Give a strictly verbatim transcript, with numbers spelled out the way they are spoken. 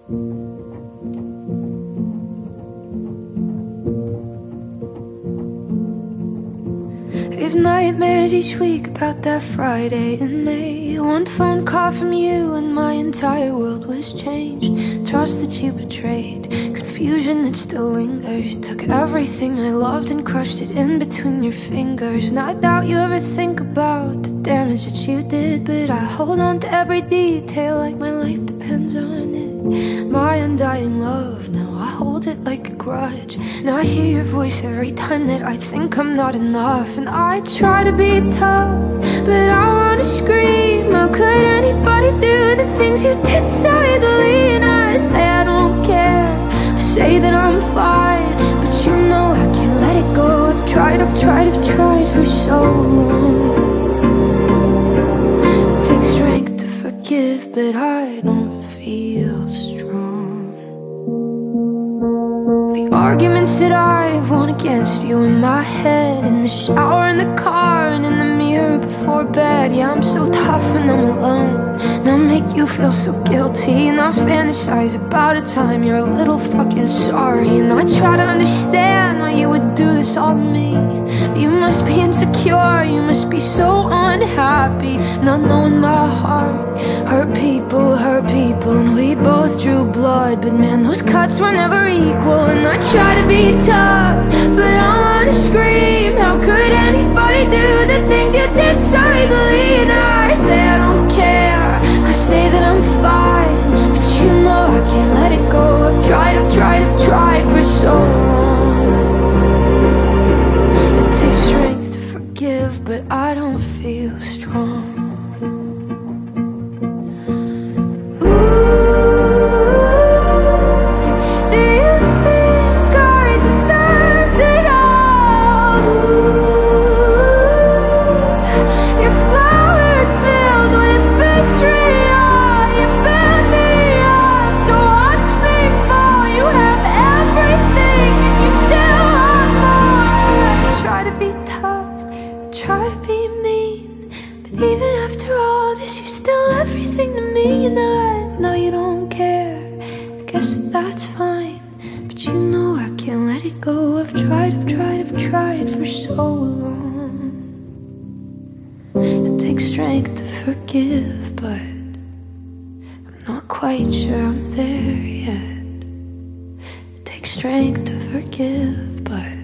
We've nightmares each week about that Friday in May. One phone call from you and my entire world was changed. Trust that you betrayed, confusion that still lingers. Took everything I loved and crushed it in between your fingers. And I doubt you ever think about the damage that you did, but I hold on to every detail like my life depends on it. My undying love, now I hold it like a grudge. Now I hear your voice every time that I think I'm not enough. And I try to be tough, but I wanna scream. How could anybody do the things you did so easily? And I say I don't care, I say that I'm fine, but you know I can't let it go. I've tried, I've tried, I've tried for so long. It takes strength to forgive, but I don't feel strong. The arguments that I've won against you in my head, in the shower, in the car, and in the mirror before bed. Yeah, I'm so tough when I'm alone, and I make you feel so guilty. And I fantasize about a time you're a little fucking sorry. And I try to understand why you would do this all to me. You must be insecure, you must be so unhappy, not knowing my heart. Hurt people, hurt people, and we both drew blood, but man, those cuts were never equal. And I try to be tough, but I wanna scream. How could anybody do the things you did so easily? And I say I don't care, I say that I'm fine, but you know I can't let it go. I've tried, I've tried, I've tried for so long. It takes strength to forgive, but I don't feel strong. Try to be mean, but even after all this, you're still everything to me. And I know you don't care, I guess that that's fine, but you know I can't let it go. I've tried, I've tried, I've tried for so long. It takes strength to forgive, but I'm not quite sure I'm there yet. It takes strength to forgive, but